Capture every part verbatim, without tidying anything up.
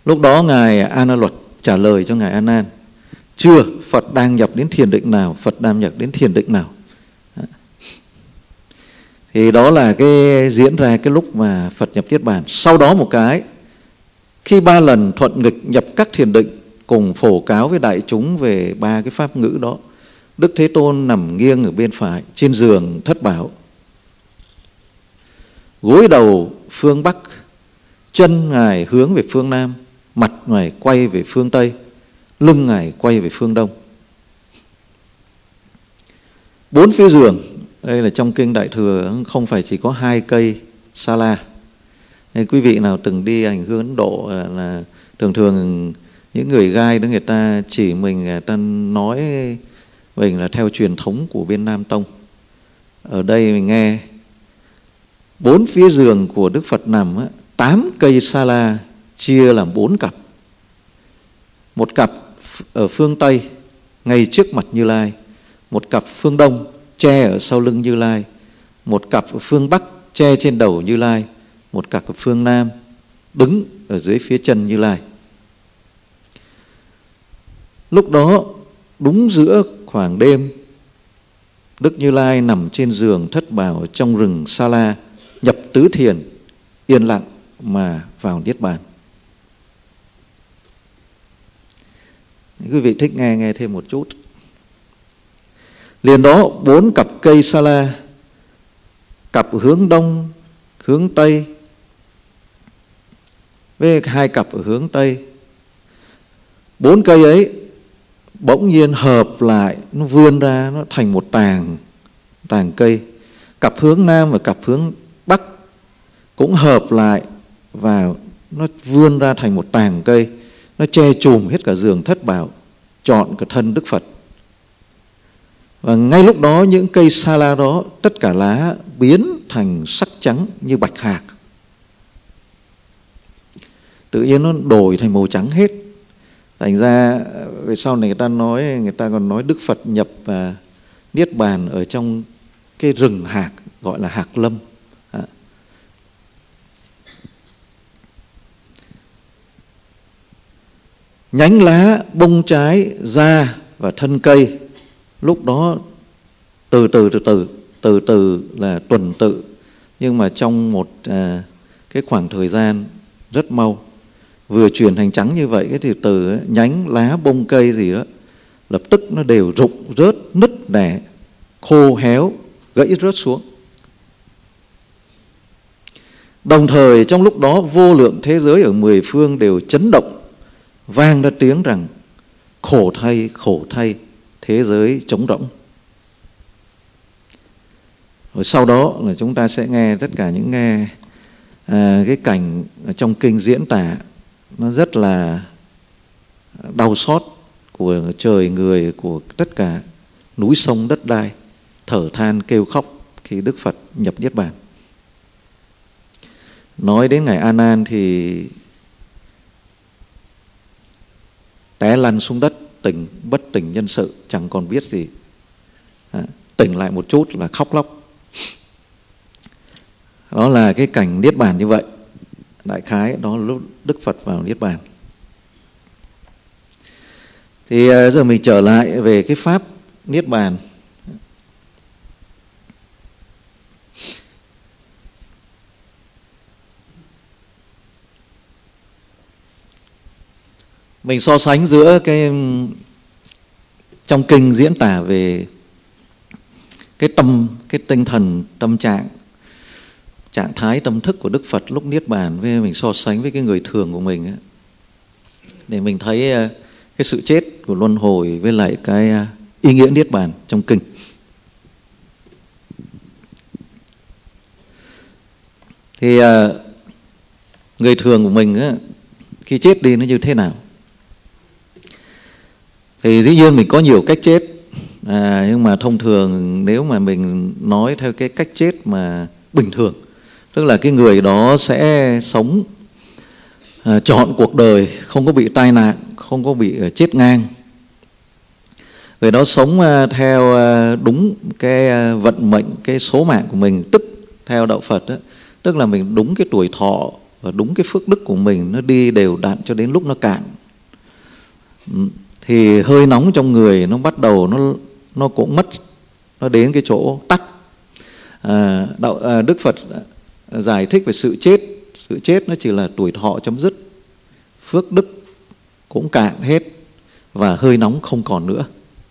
Lúc đó Ngài A Na Luật trả lời cho Ngài A Nan: chưa, Phật đang nhập đến thiền định nào, Phật đang nhập đến thiền định nào. Thì đó là cái diễn ra cái lúc mà Phật nhập Niết Bàn. Sau đó một cái, khi ba lần thuận nghịch nhập các thiền định, cùng phổ cáo với đại chúng về ba cái pháp ngữ đó, Đức Thế Tôn nằm nghiêng ở bên phải trên giường thất bảo, gối đầu phương Bắc, chân Ngài hướng về phương Nam, mặt Ngài quay về phương Tây, lưng Ngài quay về phương Đông. Bốn phía giường, đây là trong kinh Đại Thừa, không phải chỉ có hai cây sa la. Nên quý vị nào từng đi hành hương Ấn Độ là, là thường thường những người gai đó người ta chỉ mình, người ta nói mình là theo truyền thống của bên Nam Tông. Ở đây mình nghe bốn phía giường của Đức Phật nằm á, tám cây sa la chia làm bốn cặp. Một cặp ở phương Tây ngay trước mặt Như Lai, một cặp phương Đông che ở sau lưng Như Lai, một cặp ở phương Bắc che trên đầu Như Lai, một cặp ở phương Nam đứng ở dưới phía chân Như Lai. Lúc đó đúng giữa khoảng đêm, Đức Như Lai nằm trên giường thất bảo trong rừng Sa La, nhập tứ thiền, yên lặng mà vào Niết Bàn. Quý vị thích nghe, nghe thêm một chút. Liền đó bốn cặp cây sa la, cặp hướng đông, hướng tây, với hai cặp ở hướng tây. Bốn cây ấy bỗng nhiên hợp lại, nó vươn ra, nó thành một tàng, tàng cây. Cặp hướng nam và cặp hướng bắc cũng hợp lại và nó vươn ra thành một tàng cây. Nó che chùm hết cả giường thất bảo, trọn cả thân Đức Phật. Và ngay lúc đó những cây sa la đó, tất cả lá biến thành sắc trắng như bạch hạc. Tự nhiên nó đổi thành màu trắng hết. Thành ra về sau này người ta nói, người ta còn nói Đức Phật nhập và Niết Bàn ở trong cái rừng hạc gọi là Hạc Lâm. Nhánh lá, bông trái, da và thân cây lúc đó từ từ từ từ từ từ là tuần tự, nhưng mà trong một à, cái khoảng thời gian rất mau vừa chuyển thành trắng như vậy, cái từ từ ấy, nhánh lá bông cây gì đó lập tức nó đều rụng rớt, nứt nẻ, khô héo, gãy rớt xuống. Đồng thời trong lúc đó vô lượng thế giới ở mười phương đều chấn động, vang ra tiếng rằng khổ thay, khổ thay, thế giới trống rỗng. Rồi sau đó là chúng ta sẽ nghe tất cả những nghe à, cái cảnh trong kinh diễn tả nó rất là đau xót của trời người, của tất cả núi sông đất đai thở than kêu khóc khi Đức Phật nhập Niết Bàn. Nói đến Ngài A Nan thì té lăn xuống đất, tỉnh bất tỉnh nhân sự, chẳng còn biết gì. À, tỉnh lại một chút là khóc lóc. Đó là cái cảnh Niết Bàn như vậy. Đại khái đó là lúc Đức Phật vào Niết Bàn. Thì giờ mình trở lại về cái pháp Niết Bàn. Mình so sánh giữa cái trong kinh diễn tả về cái tâm, cái tinh thần, tâm trạng, trạng thái tâm thức của Đức Phật lúc Niết Bàn, với mình so sánh với cái người thường của mình ấy, để mình thấy cái sự chết của luân hồi với lại cái ý nghĩa Niết Bàn trong kinh. Thì người thường của mình ấy, khi chết đi nó như thế nào? Thì dĩ nhiên mình có nhiều cách chết, à, nhưng mà thông thường nếu mà mình nói theo cái cách chết mà bình thường, tức là cái người đó sẽ sống à, trọn cuộc đời, không có bị tai nạn, không có bị chết ngang. Người đó sống à, theo à, đúng cái à, vận mệnh, cái số mạng của mình, tức theo đạo Phật đó, tức là mình đúng cái tuổi thọ và đúng cái phước đức của mình nó đi đều đặn cho đến lúc nó cạn, thì hơi nóng trong người nó bắt đầu nó nó cũng mất, nó đến cái chỗ tắt. À, đạo, à, Đức Phật giải thích về sự chết. Sự chết nó chỉ là tuổi thọ chấm dứt, phước đức cũng cạn hết và hơi nóng không còn nữa.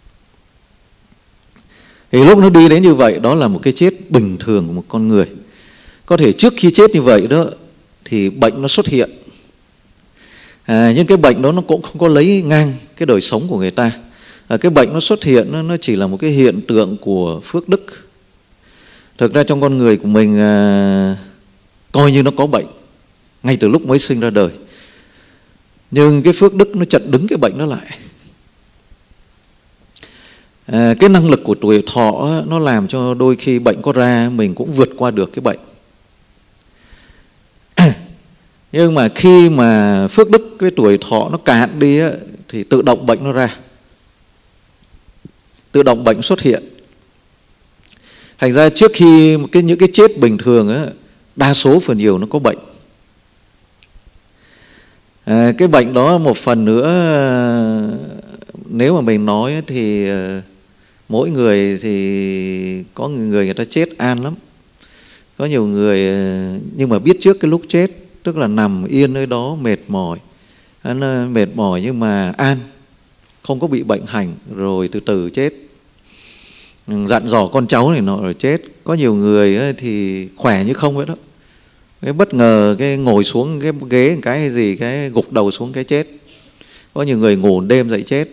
Thì lúc nó đi đến như vậy, đó là một cái chết bình thường của một con người. Có thể trước khi chết như vậy đó thì bệnh nó xuất hiện, à, nhưng cái bệnh đó nó cũng không có lấy ngang cái đời sống của người ta. À, cái bệnh nó xuất hiện nó, nó chỉ là một cái hiện tượng của phước đức. Thực ra trong con người của mình à, coi như nó có bệnh ngay từ lúc mới sinh ra đời, nhưng cái phước đức nó chặn đứng cái bệnh đó lại. À, cái năng lực của tuổi thọ nó làm cho đôi khi bệnh có ra mình cũng vượt qua được cái bệnh. Nhưng mà khi mà phước đức cái tuổi thọ nó cạn đi á, thì tự động bệnh nó ra, tự động bệnh xuất hiện. Thành ra trước khi cái, những cái chết bình thường á, đa số phần nhiều nó có bệnh. À, cái bệnh đó một phần nữa, nếu mà mình nói thì mỗi người thì có người người ta chết an lắm, có nhiều người nhưng mà biết trước cái lúc chết, tức là nằm yên nơi đó mệt mỏi, mệt mỏi nhưng mà an, không có bị bệnh hành, rồi từ từ chết, dặn dò con cháu này nọ rồi chết. Có nhiều người thì khỏe như không vậy đó, cái bất ngờ cái ngồi xuống cái ghế cái hay gì cái gục đầu xuống cái chết. Có nhiều người ngủ đêm dậy chết.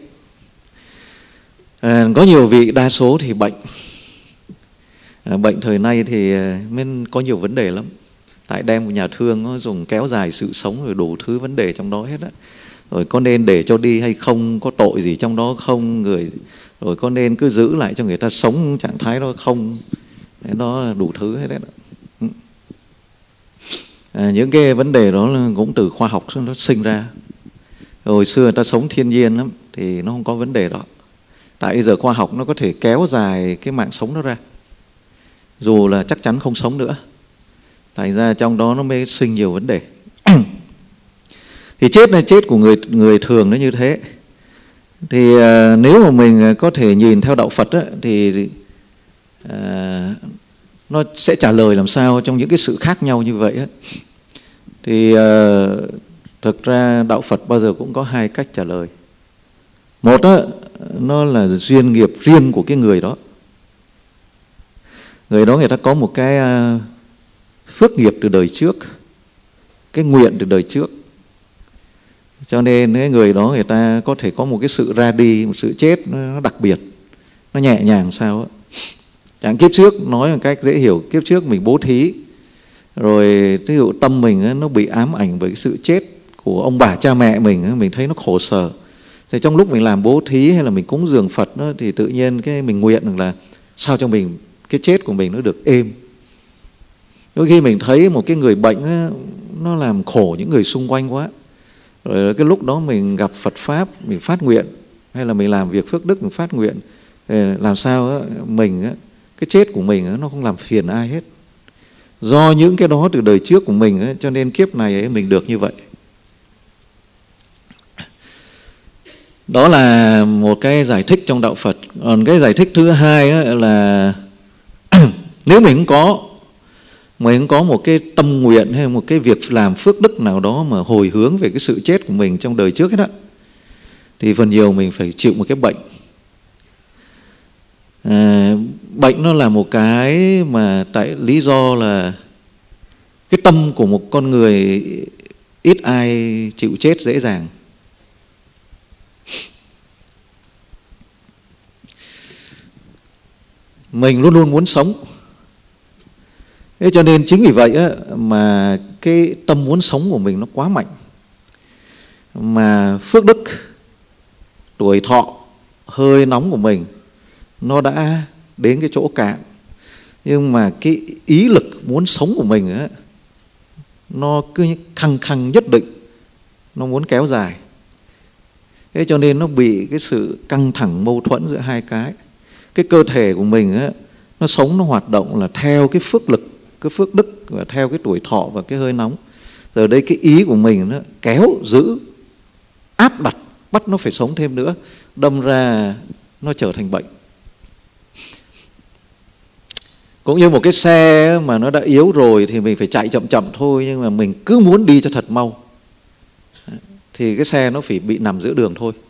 À, có nhiều vị đa số thì bệnh. À, bệnh thời nay thì mới có nhiều vấn đề lắm. Tại đem của nhà thương nó dùng kéo dài sự sống rồi đủ thứ vấn đề trong đó hết á. Rồi có nên để cho đi hay không, có tội gì trong đó không, người rồi có nên cứ giữ lại cho người ta sống trạng thái đó không. Đấy, đó là đủ thứ hết đấy. À, những cái vấn đề đó cũng từ khoa học nó sinh ra. Hồi xưa người ta sống thiên nhiên lắm thì nó không có vấn đề đó. Tại bây giờ khoa học nó có thể kéo dài cái mạng sống nó ra, dù là chắc chắn không sống nữa. Thành ra trong đó nó mới sinh nhiều vấn đề. Thì chết là chết của người người thường nó như thế. Thì à, nếu mà mình có thể nhìn theo đạo Phật á, thì à, nó sẽ trả lời làm sao trong những cái sự khác nhau như vậy á. Thì à, thực ra đạo Phật bao giờ cũng có hai cách trả lời. Một á, nó là duyên nghiệp riêng của cái người đó. Người đó người ta có một cái à, phước nghiệp từ đời trước, cái nguyện từ đời trước. Cho nên cái người đó người ta có thể có một cái sự ra đi, một sự chết nó đặc biệt, nó nhẹ nhàng sao á. Chẳng kiếp trước, nói một cách dễ hiểu, kiếp trước mình bố thí, rồi ví dụ tâm mình nó bị ám ảnh bởi cái sự chết của ông bà cha mẹ mình, mình thấy nó khổ sở. Thì trong lúc mình làm bố thí hay là mình cúng dường Phật đó, thì tự nhiên cái mình nguyện rằng là sao cho mình, cái chết của mình nó được êm. Đôi khi mình thấy một cái người bệnh á, nó làm khổ những người xung quanh quá, rồi cái lúc đó mình gặp Phật Pháp, mình phát nguyện, hay là mình làm việc phước đức, mình phát nguyện, làm sao á, mình á, cái chết của mình á, nó không làm phiền ai hết. Do những cái đó từ đời trước của mình á, cho nên kiếp này ấy, mình được như vậy. Đó là một cái giải thích trong đạo Phật. Còn cái giải thích thứ hai á, là nếu mình không có mình có một cái tâm nguyện hay một cái việc làm phước đức nào đó mà hồi hướng về cái sự chết của mình trong đời trước ấy đó, thì phần nhiều mình phải chịu một cái bệnh. À, bệnh nó là một cái mà tại lý do là cái tâm của một con người ít ai chịu chết dễ dàng. Mình luôn luôn muốn sống. Thế cho nên chính vì vậy á, mà cái tâm muốn sống của mình nó quá mạnh. Mà phước đức, tuổi thọ, hơi nóng của mình nó đã đến cái chỗ cạn. Nhưng mà cái ý lực muốn sống của mình á, nó cứ khăng khăng nhất định, nó muốn kéo dài. Thế cho nên nó bị cái sự căng thẳng mâu thuẫn giữa hai cái. Cái cơ thể của mình á, nó sống, nó hoạt động là theo cái phước lực, cái phước đức và theo cái tuổi thọ và cái hơi nóng. Rồi đây cái ý của mình nó kéo giữ, áp đặt, bắt nó phải sống thêm nữa, đâm ra nó trở thành bệnh. Cũng như một cái xe mà nó đã yếu rồi thì mình phải chạy chậm chậm thôi, nhưng mà mình cứ muốn đi cho thật mau thì cái xe nó phải bị nằm giữa đường thôi.